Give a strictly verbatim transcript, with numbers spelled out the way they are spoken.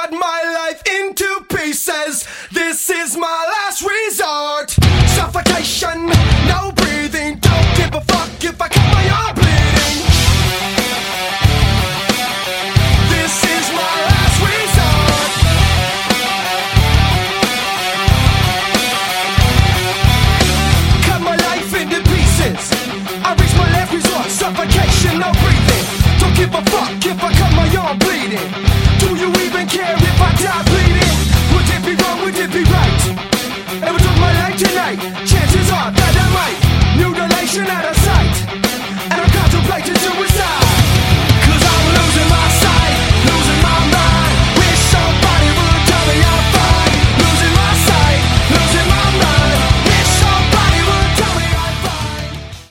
cut my life into pieces. This is my last resort. Suffocation, no breathing. Don't give a fuck if I cut my arm bleeding. This is my last resort. Cut my life into pieces. I reach my last resort. Suffocation, no breathing. Don't give a fuck if I cut my arm bleeding. Do you even care if I die bleeding? Would it be wrong, would it be right? If I took my life tonight, chances are that I might. Mutilation at a